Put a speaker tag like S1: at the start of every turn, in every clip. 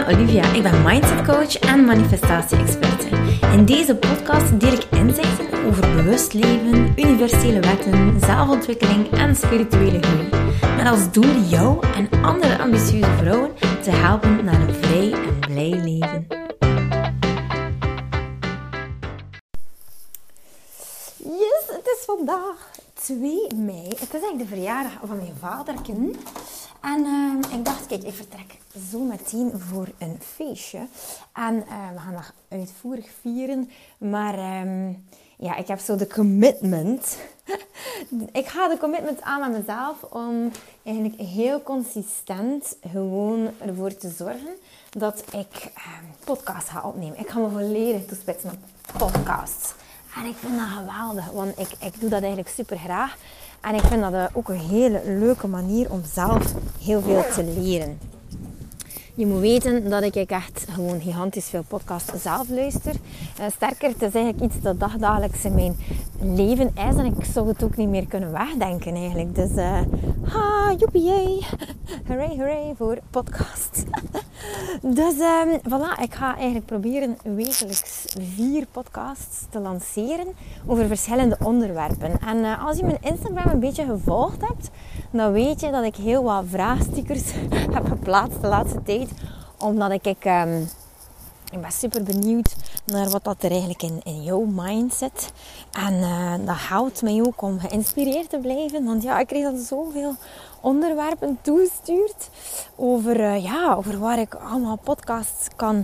S1: Olivia, ik ben mindset coach en manifestatie-experte. In deze podcast deel ik inzichten over bewust leven, universele wetten, zelfontwikkeling en spirituele groei. Met als doel jou en andere ambitieuze vrouwen te helpen naar een vrij en blij leven. Yes, het is vandaag 2 mei. Het is eigenlijk de verjaardag van mijn vaderken. En ik dacht, kijk, ik vertrek zo meteen voor een feestje. En we gaan dat uitvoerig vieren. Maar ik heb zo de commitment. Ik ga de commitment aan met mezelf om eigenlijk heel consistent gewoon ervoor te zorgen dat ik podcasts ga opnemen. Ik ga me volledig toespitsen op podcasts. En ik vind dat geweldig, want ik doe dat eigenlijk super graag. En ik vind dat ook een hele leuke manier om zelf heel veel te leren. Je moet weten dat ik echt gewoon gigantisch veel podcasts zelf luister. Sterker, het is eigenlijk iets dat dagdagelijks in mijn leven is. En ik zou het ook niet meer kunnen wegdenken eigenlijk. Dus, joepie, yay. Hooray, hooray voor podcasts. Dus, voilà. Ik ga eigenlijk proberen wekelijks 4 podcasts te lanceren over verschillende onderwerpen. En als je mijn Instagram een beetje gevolgd hebt, dan weet je dat ik heel wat vraagstickers heb geplaatst de laatste tijd. Omdat ik ben super benieuwd naar wat dat er eigenlijk in jouw mind zit. En dat helpt mij ook om geïnspireerd te blijven. Want ja, ik kreeg dan zoveel onderwerpen toegestuurd over waar ik allemaal podcasts kan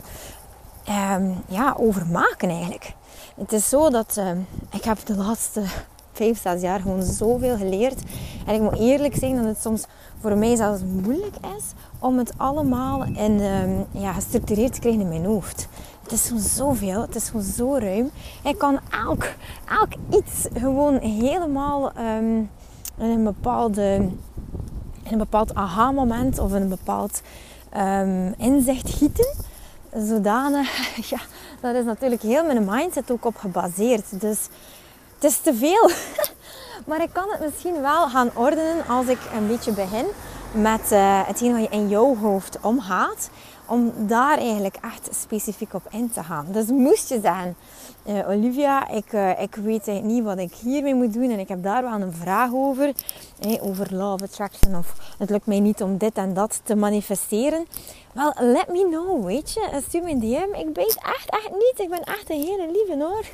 S1: over maken eigenlijk. Het is zo dat ik heb de laatste 5-6 jaar gewoon zoveel geleerd. En ik moet eerlijk zeggen dat het soms voor mij zelfs moeilijk is om het allemaal gestructureerd te krijgen in mijn hoofd. Het is gewoon zoveel, het is gewoon zo ruim. Ik kan elk iets gewoon helemaal in een bepaald aha-moment of in een bepaald inzicht gieten. Zodanig, dat is natuurlijk heel mijn mindset ook op gebaseerd. Dus het is te veel. Maar ik kan het misschien wel gaan ordenen als ik een beetje begin met hetgeen wat je in jouw hoofd omgaat. Om daar eigenlijk echt specifiek op in te gaan. Dus moest je zeggen, Olivia, ik weet eigenlijk niet wat ik hiermee moet doen. En ik heb daar wel een vraag over. Over law of attraction. Of het lukt mij niet om dit en dat te manifesteren. Wel, let me know, weet je. Stuur me een DM. Ik weet echt niet. Ik ben echt een hele lieve hoor.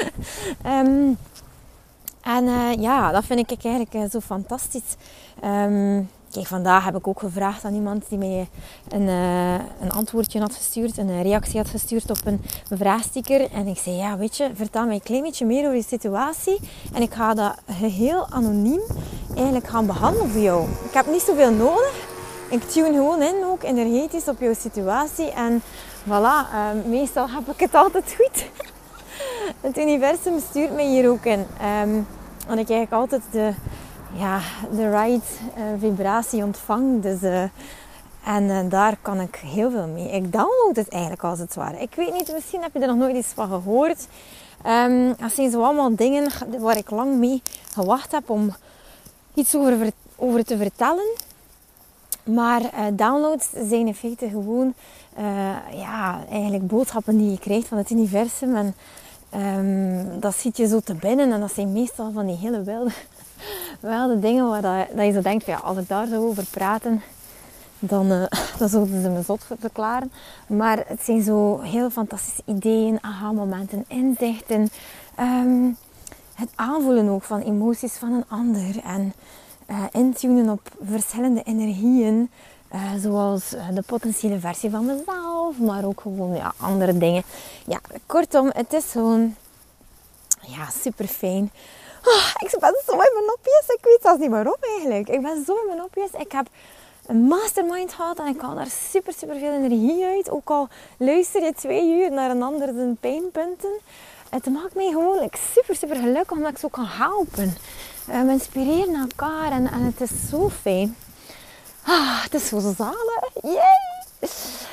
S1: Dat vind ik eigenlijk zo fantastisch. Kijk, vandaag heb ik ook gevraagd aan iemand die mij een antwoordje had gestuurd, een reactie had gestuurd op een vraagsticker. En ik zei, weet je, vertel mij een klein beetje meer over je situatie. En ik ga dat heel anoniem eigenlijk gaan behandelen voor jou. Ik heb niet zoveel nodig. Ik tune gewoon in, ook energetisch, op jouw situatie. En voilà, meestal heb ik het altijd goed. Het universum stuurt mij hier ook in. En ik eigenlijk altijd de right vibratie ontvang. Dus, daar kan ik heel veel mee. Ik download het eigenlijk als het ware. Ik weet niet, misschien heb je er nog nooit iets van gehoord. Dat zijn zo allemaal dingen waar ik lang mee gewacht heb om iets over te vertellen. Maar downloads zijn in feite gewoon eigenlijk boodschappen die je krijgt van het universum. En dat schiet je zo te binnen. En dat zijn meestal van die hele wilde dingen waar dat je zo denkt, als ik daar zou over praten, dan zouden ze me zot verklaren. Maar het zijn zo heel fantastische ideeën, aha-momenten, inzichten. Het aanvoelen ook van emoties van een ander. En intunen op verschillende energieën. Zoals de potentiële versie van mezelf. Maar ook gewoon andere dingen. Ja, kortom, het is gewoon super fijn. Ik ben zo in mijn nopjes. Ik weet zelfs niet waarom eigenlijk. Ik ben zo in mijn nopjes. Ik heb een mastermind gehad. En ik haal daar super veel energie uit. Ook al luister je 2 uur naar een ander zijn pijnpunten. Het maakt mij gewoon super gelukkig. Omdat ik zo kan helpen. We inspireren elkaar. En het is zo fijn. Het is zo zalig. Yay!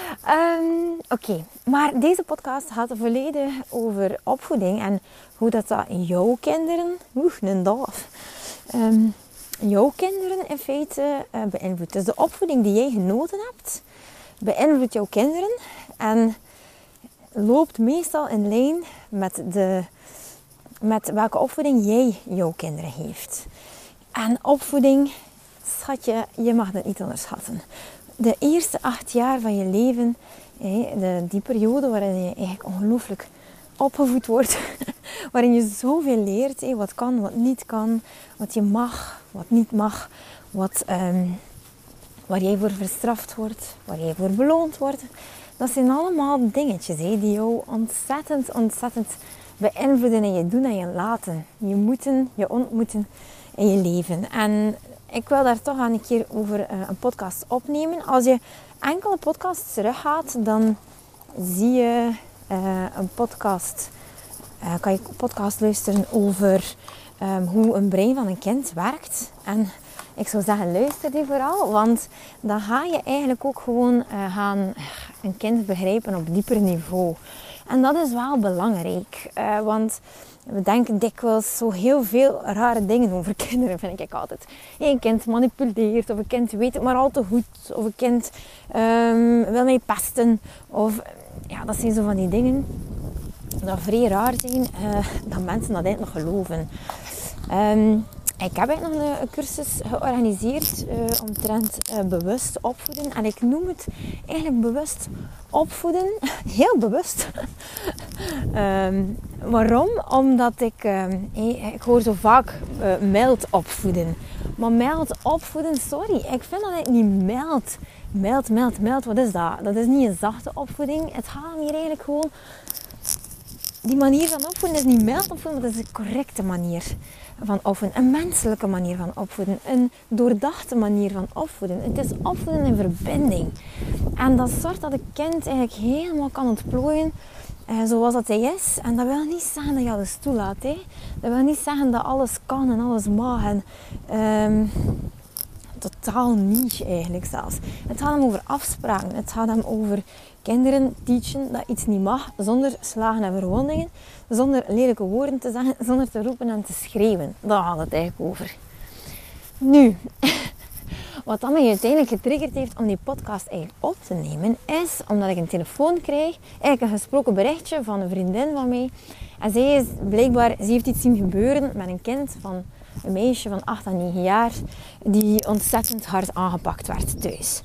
S1: Oké, maar deze podcast gaat volledig over opvoeding en hoe dat jouw kinderen, jouw kinderen in feite beïnvloedt. Dus de opvoeding die jij genoten hebt, beïnvloedt jouw kinderen en loopt meestal in lijn met welke opvoeding jij jouw kinderen geeft. En opvoeding, schatje, je mag dat niet onderschatten. De eerste 8 jaar van je leven, die periode waarin je eigenlijk ongelooflijk opgevoed wordt, waarin je zoveel leert, wat kan, wat niet kan, wat je mag, wat niet mag, waar jij voor gestraft wordt, waar jij voor beloond wordt. Dat zijn allemaal dingetjes die jou ontzettend beïnvloeden in je doen en je laten. Je moeten, je ontmoeten in je leven. En ik wil daar toch aan een keer over een podcast opnemen. Als je enkele podcasts teruggaat, dan zie je een podcast. Kan je een podcast luisteren over hoe een brein van een kind werkt. En ik zou zeggen, luister die vooral. Want dan ga je eigenlijk ook gewoon gaan een kind begrijpen op dieper niveau. En dat is wel belangrijk. Want we denken dikwijls zo heel veel rare dingen over kinderen, vind ik altijd. Een kind manipuleert, of een kind weet het maar al te goed. Of een kind wil mij pesten. Of ja, dat zijn zo van die dingen dat vrij raar zijn, dat mensen dat eigenlijk nog geloven. Ik heb eigenlijk nog een cursus georganiseerd omtrent bewust opvoeden. En ik noem het eigenlijk bewust opvoeden. Heel bewust. Waarom? Omdat ik hoor zo vaak mild opvoeden. Maar mild opvoeden, sorry. Ik vind dat eigenlijk niet mild. Mild. Wat is dat? Dat is niet een zachte opvoeding. Het gaat hier eigenlijk gewoon... Die manier van opvoeden is niet mild opvoeden, maar dat is de correcte manier van opvoeden. Een menselijke manier van opvoeden. Een doordachte manier van opvoeden. Het is opvoeden in verbinding. En dat zorgt dat het kind eigenlijk helemaal kan ontplooien zoals dat hij is. En dat wil niet zeggen dat je alles toelaat. Dat wil niet zeggen dat alles kan en alles mag. Totaal niet eigenlijk zelfs. Het gaat hem over afspraken. Het gaat hem over kinderen teachen dat iets niet mag zonder slagen en verwondingen. Zonder lelijke woorden te zeggen. Zonder te roepen en te schreeuwen. Daar gaat het eigenlijk over. Nu, wat dat mij uiteindelijk getriggerd heeft om die podcast eigenlijk op te nemen, is omdat ik een telefoon kreeg. Eigenlijk een gesproken berichtje van een vriendin van mij. En zij is blijkbaar, ze heeft iets zien gebeuren met een kind van... Een meisje van 8 à 9 jaar die ontzettend hard aangepakt werd thuis.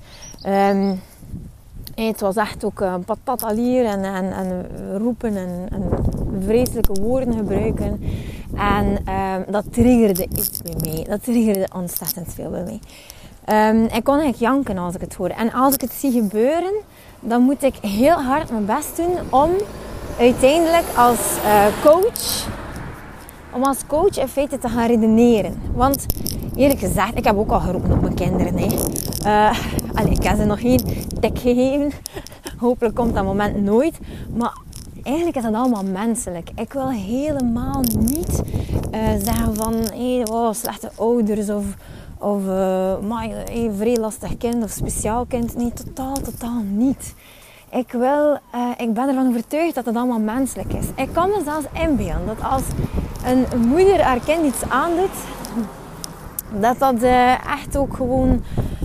S1: Het was echt ook een patatalier en roepen en vreselijke woorden gebruiken. En dat triggerde iets bij mij. Dat triggerde ontzettend veel bij mij. Ik kon eigenlijk janken als ik het hoorde. En als ik het zie gebeuren, dan moet ik heel hard mijn best doen om uiteindelijk als coach... Om als coach in feite te gaan redeneren. Want eerlijk gezegd, ik heb ook al geroepen op mijn kinderen. Ik heb ze nog geen tik gegeven. Hopelijk komt dat moment nooit. Maar eigenlijk is dat allemaal menselijk. Ik wil helemaal niet zeggen van slechte ouders of vrij lastig kind of speciaal kind. Nee, totaal niet. Ik ben ervan overtuigd dat het allemaal menselijk is. Ik kan me zelfs inbeelden dat als een moeder haar kind iets aandoet, dat echt ook gewoon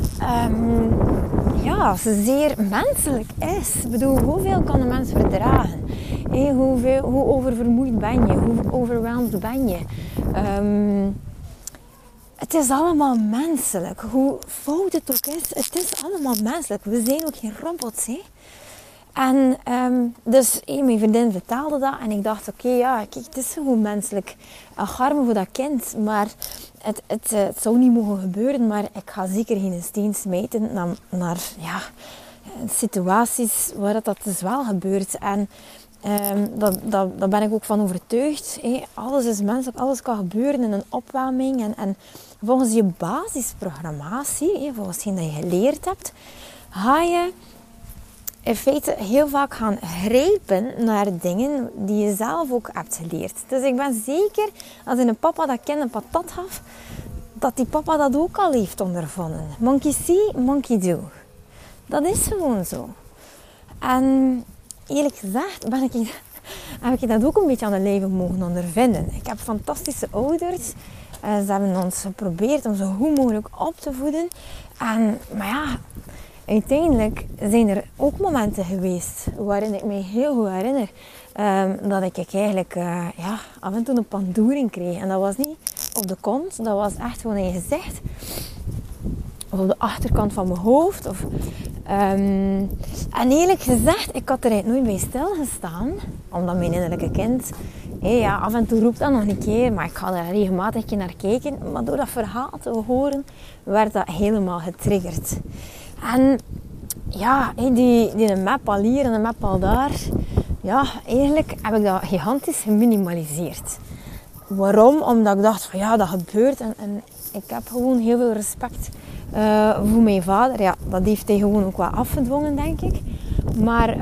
S1: zeer menselijk is. Ik bedoel, hoeveel kan een mens verdragen? Hoe oververmoeid ben je? Hoe overweldigd ben je? Het is allemaal menselijk. Hoe fout het ook is, het is allemaal menselijk. We zijn ook geen robots, hè? En dus mijn vriendin vertelde dat en ik dacht, kijk, het is gewoon menselijk. Garmen voor dat kind, maar het zou niet mogen gebeuren, maar ik ga zeker geen steen smijten naar situaties waar dat dus wel gebeurt. En daar ben ik ook van overtuigd. Alles is menselijk, alles kan gebeuren in een opwarming. En volgens je basisprogrammatie, volgens hetgeen dat je geleerd hebt, ga je in feite heel vaak gaan grijpen naar dingen die je zelf ook hebt geleerd. Dus ik ben zeker, als een papa dat kind een patat gaf, dat die papa dat ook al heeft ondervonden. Monkey see, monkey do. Dat is gewoon zo. En eerlijk gezegd heb ik dat ook een beetje aan het leven mogen ondervinden. Ik heb fantastische ouders. Ze hebben ons geprobeerd om zo goed mogelijk op te voeden. Maar ja, uiteindelijk zijn er ook momenten geweest waarin ik mij heel goed herinner dat ik eigenlijk af en toe een pandoering kreeg. En dat was niet op de kont, dat was echt gewoon in je gezicht. Of op de achterkant van mijn hoofd. En eerlijk gezegd, ik had er eigenlijk nooit bij stilgestaan. Omdat mijn innerlijke kind af en toe roept dat nog een keer. Maar ik ga er regelmatig naar kijken. Maar door dat verhaal te horen, werd dat helemaal getriggerd. En ja, die map al hier en een map al daar. Ja, eigenlijk heb ik dat gigantisch geminimaliseerd. Waarom? Omdat ik dacht van ja, dat gebeurt. En ik heb gewoon heel veel respect voor mijn vader. Ja, dat heeft hij gewoon ook wel afgedwongen, denk ik. Maar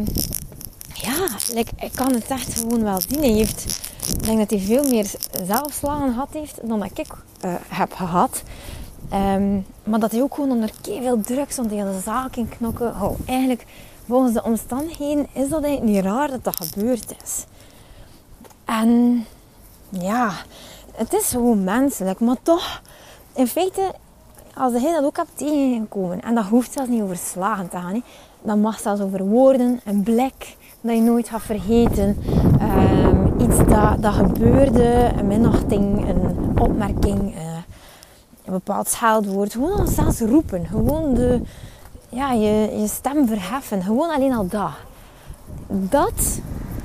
S1: ik kan het echt gewoon wel zien. Ik denk dat hij veel meer zelfslagen gehad heeft dan dat ik heb gehad. Maar dat hij ook gewoon onder veel druk stond tegen de zaak in knokken. Eigenlijk, volgens de omstandigheden is dat eigenlijk niet raar dat dat gebeurd is. En ja, het is gewoon menselijk. Maar toch, in feite, als hij dat ook hebt tegengekomen, en dat hoeft zelfs niet over slagen te gaan. Hè. Dat mag zelfs over woorden, een blik dat je nooit gaat vergeten. Iets dat gebeurde, een minachting, een opmerking, een bepaald scheldwoord. Gewoon zelfs roepen. Gewoon je stem verheffen. Gewoon alleen al dat. Dat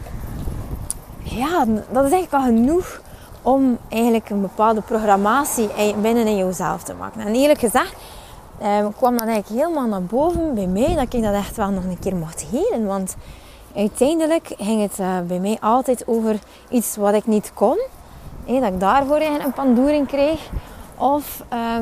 S1: is eigenlijk al genoeg om eigenlijk een bepaalde programmatie binnen in jezelf te maken. En eerlijk gezegd kwam dat eigenlijk helemaal naar boven bij mij, dat ik dat echt wel nog een keer mocht helen. Want uiteindelijk ging het bij mij altijd over iets wat ik niet kon. Dat ik daarvoor een pandoering kreeg. Of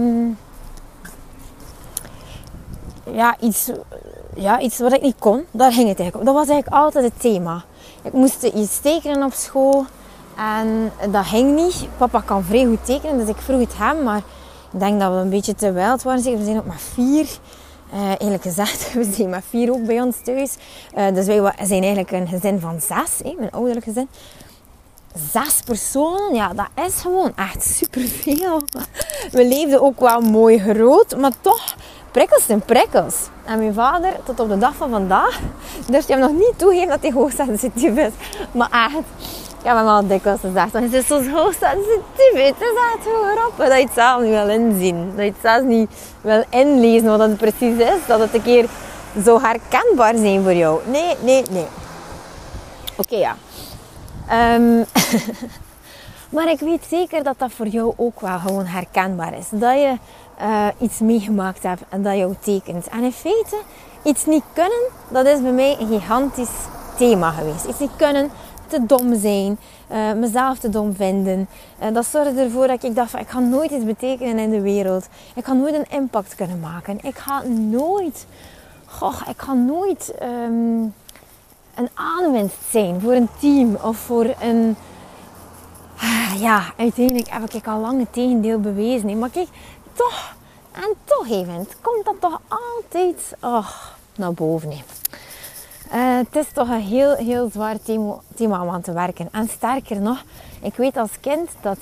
S1: iets wat ik niet kon. Daar ging het eigenlijk om. Dat was eigenlijk altijd het thema. Ik moest iets tekenen op school. En dat ging niet. Papa kan vrij goed tekenen, dus ik vroeg het hem. Maar ik denk dat we een beetje te wild waren. We zijn ook maar 4. Eerlijk gezegd, we zijn maar 4 ook bij ons thuis. Dus wij zijn eigenlijk een gezin van 6. Mijn ouderlijk gezin. 6 personen, ja, dat is gewoon echt superveel. We leefden ook wel mooi groot, maar toch, prikkels zijn prikkels. En mijn vader, tot op de dag van vandaag, durft hij hem nog niet toegeven dat hij hoogsensitief is. Maar echt, ik heb hem al dikwijls gezegd, het is zo hoogsensitief. Het is echt zo grappig dat je het zelf niet wil inzien. Dat je het zelfs niet wil inlezen wat het precies is. Dat het een keer zo herkenbaar zijn voor jou. Nee. Oké, ja. Maar ik weet zeker dat dat voor jou ook wel gewoon herkenbaar is. Dat je iets meegemaakt hebt en dat jou tekent. En in feite, iets niet kunnen, dat is bij mij een gigantisch thema geweest. Iets niet kunnen, te dom zijn, mezelf te dom vinden. Dat zorgde ervoor dat ik dacht van, ik ga nooit iets betekenen in de wereld. Ik ga nooit een impact kunnen maken. Ik ga nooit een aanwinst zijn voor een team of voor een... uiteindelijk heb ik al lang het tegendeel bewezen. Maar kijk, toch even, komt dat toch altijd naar boven. Het is toch een heel, heel zwaar thema om aan te werken. En sterker nog, ik weet als kind dat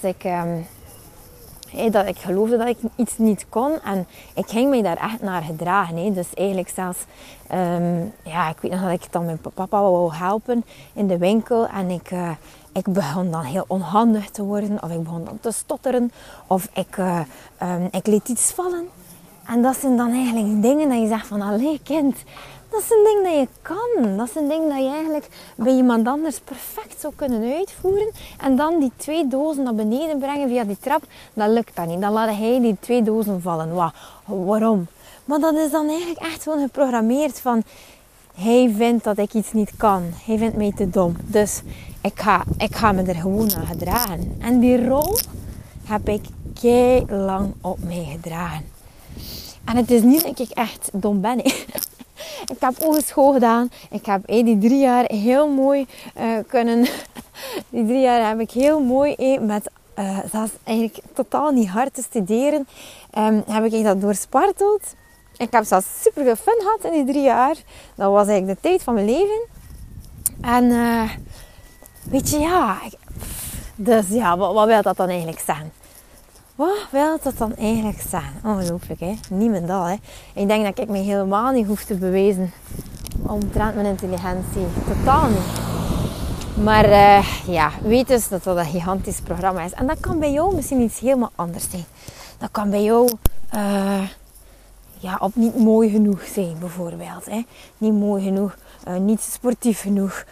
S1: ik geloofde dat ik iets niet kon. En ik ging mij daar echt naar gedragen. Dus eigenlijk zelfs... ik weet nog dat ik dan mijn papa wou helpen in de winkel. En ik begon dan heel onhandig te worden. Of ik begon dan te stotteren. Of ik liet iets vallen. En dat zijn dan eigenlijk dingen dat je zegt van... Allee kind, dat is een ding dat je kan. Dat is een ding dat je eigenlijk bij iemand anders perfect zou kunnen uitvoeren. En dan die 2 dozen naar beneden brengen via die trap. Dat lukt dan niet. Dan laat hij die 2 dozen vallen. Waarom? Maar dat is dan eigenlijk echt gewoon geprogrammeerd van... Hij vindt dat ik iets niet kan. Hij vindt mij te dom. Dus ik ga me er gewoon aan gedragen. En die rol heb ik lang op mij gedragen. En het is niet dat ik echt dom ben. Ik heb hogeschool gedaan. Ik heb die 3 jaar heel mooi kunnen... Die 3 jaar heb ik heel mooi met... zelfs eigenlijk totaal niet hard te studeren. Heb ik dat doorsparteld. Ik heb zelfs super veel fun gehad in die 3 jaar. Dat was eigenlijk de tijd van mijn leven. En weet je, dus ja, wat wil dat dan eigenlijk zeggen? Wat wil dat dan eigenlijk zijn? Ongelooflijk, hè? Niemendal, hè? Ik denk dat ik me helemaal niet hoef te bewijzen omtrent mijn intelligentie. Totaal niet. Maar weet dus dat dat een gigantisch programma is. En dat kan bij jou misschien iets helemaal anders zijn. Dat kan bij jou op niet mooi genoeg zijn, bijvoorbeeld. Hè? Niet mooi genoeg, niet sportief genoeg,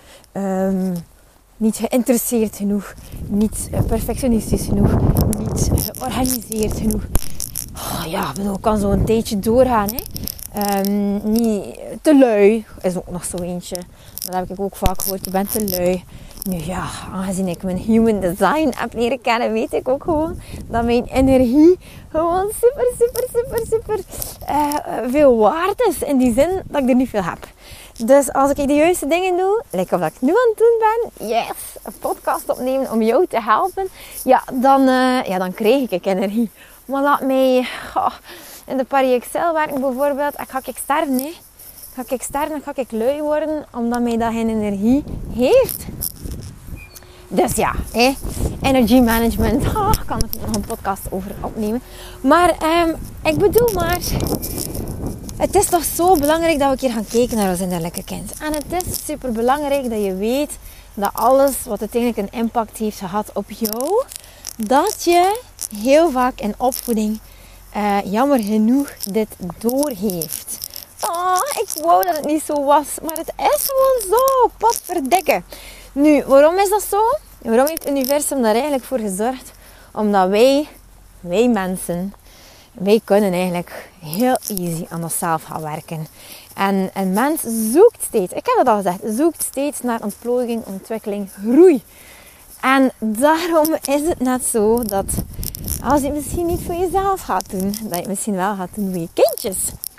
S1: niet geïnteresseerd genoeg, niet perfectionistisch genoeg, niet georganiseerd genoeg. Ik kan zo een tijdje doorgaan. Hè? Niet te lui is ook nog zo eentje. Dat heb ik ook vaak gehoord. Je bent te lui. Nu ja, aangezien ik mijn human design heb leren kennen, weet ik ook gewoon dat mijn energie gewoon super veel waard is. In die zin dat ik er niet veel heb. Dus als ik de juiste dingen doe, lijkt of dat ik nu aan het doen ben, yes, een podcast opnemen om jou te helpen, dan krijg ik energie. Maar laat mij in de Paris Excel werken bijvoorbeeld, ga ik sterven, hè. Ga ik lui worden, omdat mij dat geen energie heeft. Dus ja, energy management, kan ik nog een podcast over opnemen. Maar ik bedoel maar, het is toch zo belangrijk dat we een keer gaan kijken naar ons innerlijke kind. En het is super belangrijk dat je weet dat alles wat uiteindelijk een impact heeft gehad op jou, dat je heel vaak in opvoeding jammer genoeg dit doorheeft. Ik wou dat het niet zo was, maar het is gewoon zo, potverdikke. Nu, waarom is dat zo? Waarom heeft het universum daar eigenlijk voor gezorgd? Omdat wij mensen, wij kunnen eigenlijk heel easy aan onszelf gaan werken. En een mens zoekt steeds, ik heb het al gezegd, zoekt steeds naar ontplooiing, ontwikkeling, groei. En daarom is het net zo dat als je het misschien niet voor jezelf gaat doen, dat je het misschien wel gaat doen voor je kindjes.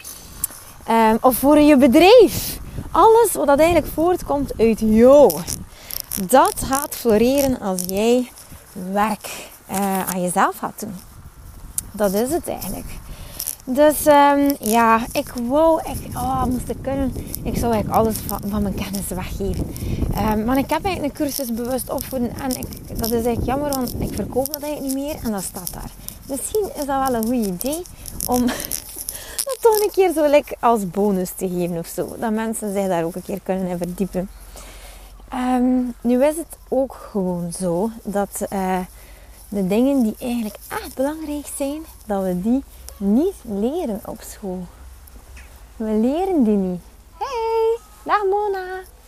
S1: Of voor je bedrijf. Alles wat dat eigenlijk voortkomt uit jou. Dat gaat floreren als jij werk aan jezelf gaat doen. Dat is het eigenlijk. Dus moest ik kunnen. Ik zou eigenlijk alles van mijn kennis weggeven. Maar ik heb eigenlijk een cursus bewust opvoeden. En dat is eigenlijk jammer, want ik verkoop dat eigenlijk niet meer. En dat staat daar. Misschien is dat wel een goed idee om dat toch een keer zo als bonus te geven of zo. Dat mensen zich daar ook een keer kunnen in verdiepen. Nu is het ook gewoon zo dat de dingen die eigenlijk echt belangrijk zijn, dat we die niet leren op school. We leren die niet. Hey, dag Mona.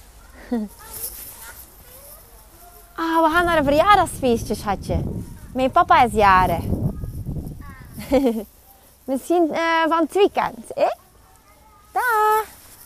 S1: We gaan naar een verjaardagsfeestje, schatje. Mijn papa is jarig. Misschien van het weekend, hè? Dag.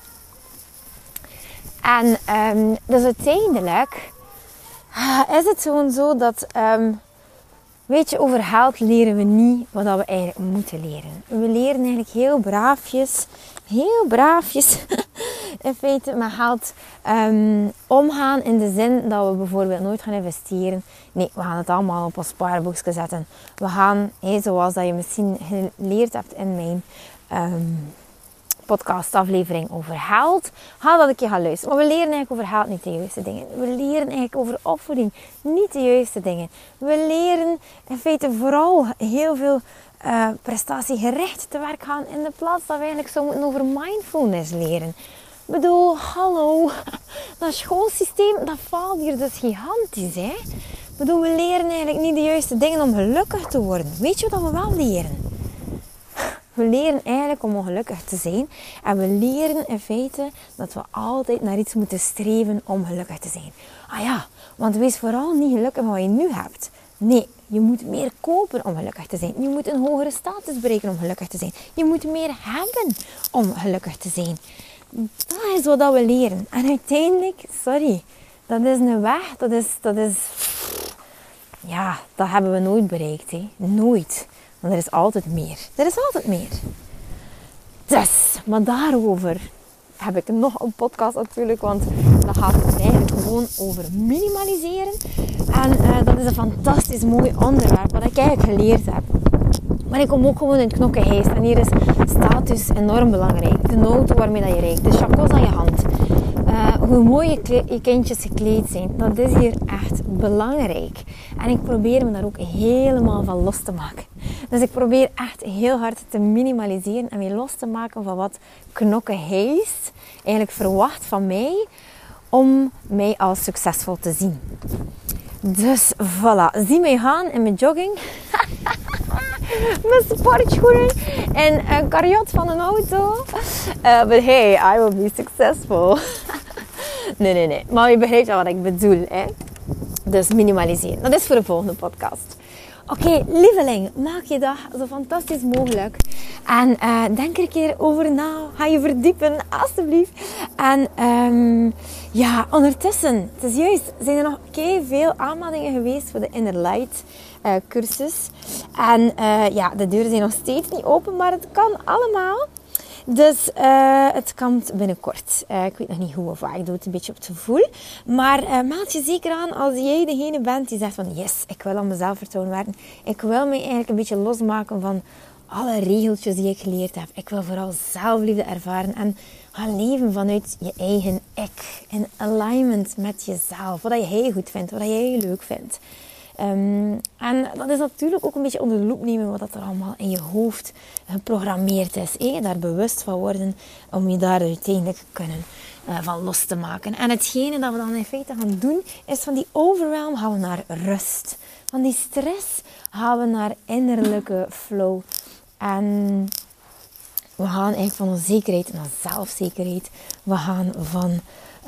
S1: En dus uiteindelijk is het gewoon zo dat, over geld leren we niet wat we eigenlijk moeten leren. We leren eigenlijk heel braafjes in feite met geld omgaan, in de zin dat we bijvoorbeeld nooit gaan investeren. Nee, we gaan het allemaal op ons spaarboekje zetten. We gaan, zoals dat je misschien geleerd hebt in mijn podcastaflevering over geld, ga dat een keer gaan luisteren. Maar we leren eigenlijk over geld niet de juiste dingen. We leren eigenlijk over opvoeding niet de juiste dingen. We leren in feite vooral heel veel prestatiegericht te werk gaan, in de plaats dat we eigenlijk zo moeten over mindfulness leren. Ik bedoel, hallo, dat schoolsysteem, dat faalt hier dus gigantisch, hè. Ik bedoel, we leren eigenlijk niet de juiste dingen om gelukkig te worden. Weet je wat we wel leren? We leren eigenlijk om ongelukkig te zijn. En we leren in feite dat we altijd naar iets moeten streven om gelukkig te zijn. Want wees vooral niet gelukkig met wat je nu hebt. Nee, je moet meer kopen om gelukkig te zijn. Je moet een hogere status bereiken om gelukkig te zijn. Je moet meer hebben om gelukkig te zijn. Dat is wat we leren. En uiteindelijk, dat is een weg. Dat hebben we nooit bereikt. Hè. Nooit. Want er is altijd meer. Dus, maar daarover heb ik nog een podcast natuurlijk. Want dat gaat het eigenlijk gewoon over minimaliseren. En dat is een fantastisch mooi onderwerp. Wat ik eigenlijk geleerd heb. Maar ik kom ook gewoon in het knokkenheist. En hier is status enorm belangrijk. De auto waarmee dat je rijdt. De chacos aan je hand. Hoe mooi je kindjes gekleed zijn. Dat is hier echt belangrijk. En ik probeer me daar ook helemaal van los te maken. Dus ik probeer echt heel hard te minimaliseren en mij los te maken van wat knokken heist eigenlijk verwacht van mij om mij als succesvol te zien. Dus voilà, zie mij gaan in mijn jogging, mijn sportschoenen en een karjot van een auto. But hey, I will be successful. Nee. Maar je begrijpt wel wat ik bedoel, hè? Dus minimaliseren. Dat is voor de volgende podcast. Oké, lieveling, maak je dag zo fantastisch mogelijk. En denk er een keer over na. Ga je verdiepen, alstublieft. En ondertussen, het is juist, zijn er nog veel aanmeldingen geweest voor de Inner Light cursus. En de deuren zijn nog steeds niet open, maar het kan allemaal. Dus het komt binnenkort. Ik weet nog niet hoe of waar. Ik doe het een beetje op het gevoel. Maar meld je zeker aan als jij degene bent die zegt van yes, ik wil aan mijn zelfvertrouwen werken. Ik wil me eigenlijk een beetje losmaken van alle regeltjes die ik geleerd heb. Ik wil vooral zelfliefde ervaren en gaan leven vanuit je eigen ik. In alignment met jezelf. Wat jij goed vindt, wat jij leuk vindt. En dat is natuurlijk ook een beetje onder de loep nemen wat er allemaal in je hoofd geprogrammeerd is. Daar bewust van worden om je daar uiteindelijk kunnen van los te maken. En hetgene dat we dan in feite gaan doen is van die overwhelm gaan we naar rust. Van die stress gaan we naar innerlijke flow. En we gaan eigenlijk van onzekerheid naar zelfzekerheid. We gaan van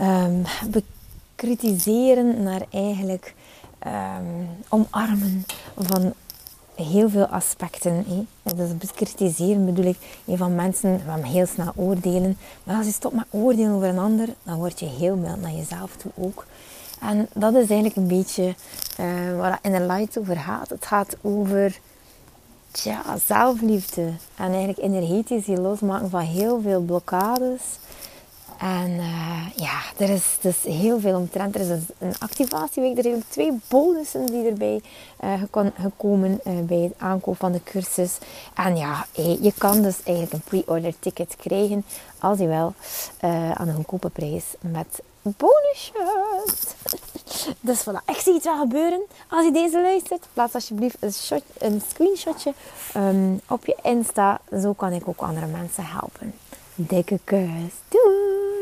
S1: bekritiseren naar eigenlijk omarmen van heel veel aspecten. Dus bekritiseren bedoel ik van mensen van heel snel oordelen. Maar als je stopt met oordelen over een ander, dan word je heel mild naar jezelf toe ook. En dat is eigenlijk een beetje waar Inner Light over gaat. Het gaat over zelfliefde. En eigenlijk energetisch je losmaken van heel veel blokkades. En er is dus heel veel omtrent. Er is een activatieweek. Er zijn 2 bonussen die erbij gekomen bij het aankoop van de cursus. En je kan dus eigenlijk een pre-order ticket krijgen. Als je wel aan een goedkope prijs met bonusjes. Dus voilà, ik zie het wel gebeuren. Als je deze luistert, plaats alsjeblieft een screenshotje op je Insta. Zo kan ik ook andere mensen helpen. Dikke kus. Doei!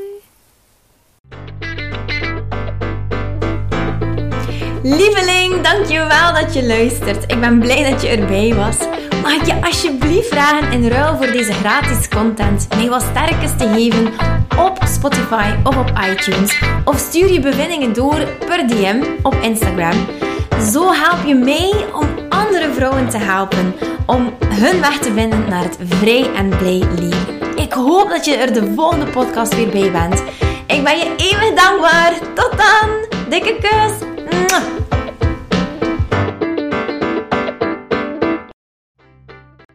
S1: Lieveling, dankjewel dat je luistert. Ik ben blij dat je erbij was. Mag ik je alsjeblieft vragen in ruil voor deze gratis content mij wat sterkes te geven op Spotify of op iTunes. Of stuur je bevindingen door per DM op Instagram. Zo help je mij om andere vrouwen te helpen om hun weg te vinden naar het vrij en blij leven. Ik hoop dat je er de volgende podcast weer bij bent. Ik ben je eeuwig dankbaar. Tot dan. Dikke kus. Mwah.